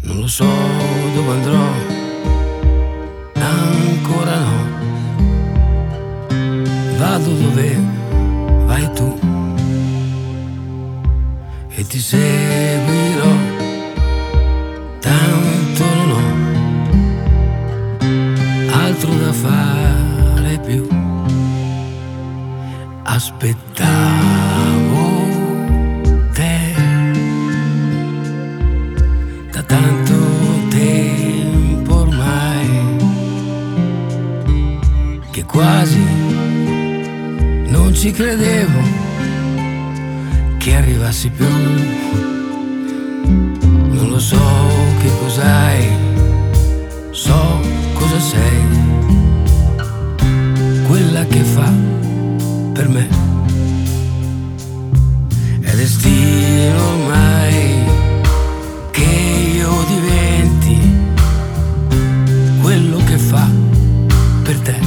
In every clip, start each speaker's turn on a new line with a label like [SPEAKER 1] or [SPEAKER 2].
[SPEAKER 1] Non lo so dove andrò, ancora no. Vado dove vai tu e ti seguirò, tanto non ho altro da fare più. Aspettavo te da tanto tempo ormai, che quasi non ci credevo che arrivassi più. Non lo so che cos'hai, so cosa sei, quella che fa per me. È destino ormai che io diventi quello che fa per te.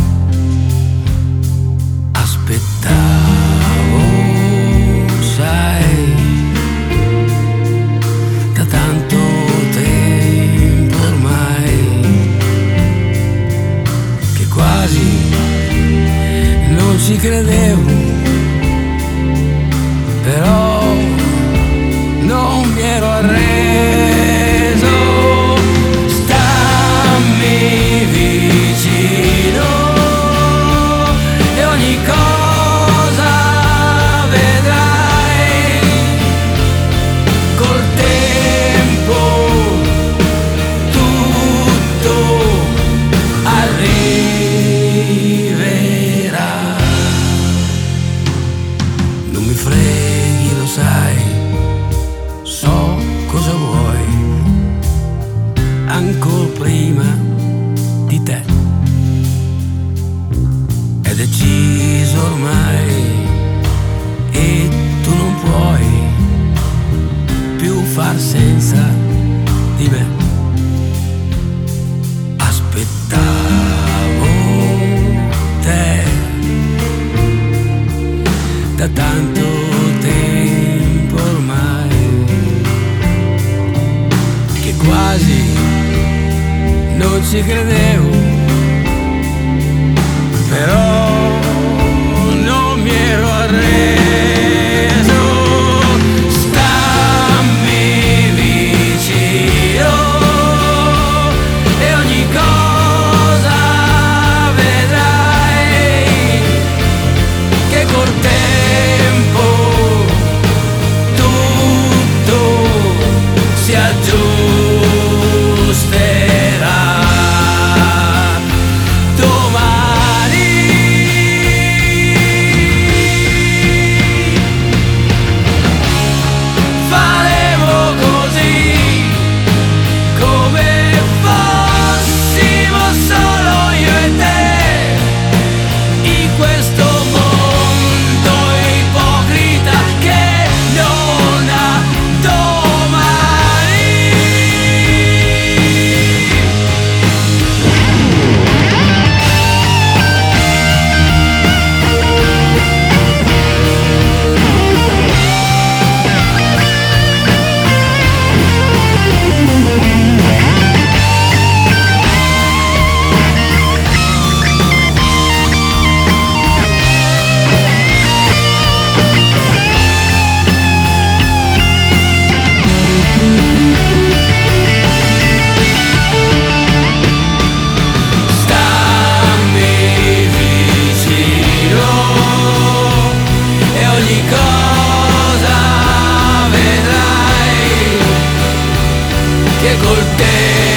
[SPEAKER 1] Aspettavo, sai, da tanto tempo ormai, che quasi non ci credevo, però non mi ero arreso. Stammi vicino e ogni cosa vedrai, col tempo tutto arriverà. Non mi freghi, lo sai, so cosa vuoi, ancora prima di te. È deciso ormai e tu non puoi più far senza di me. Aspettavo te da tanto tempo ormai, che quasi non ci credevo, però non mi ero arreso. Stammi vicino e ogni cosa vedrai, che col tempo tutto si aggiusterà. Domani faremo così, come fossimo solo io e te, in questo mondo ipocrita che non ha domani. Stammi vicino e ogni cosa vedrai, che col tempo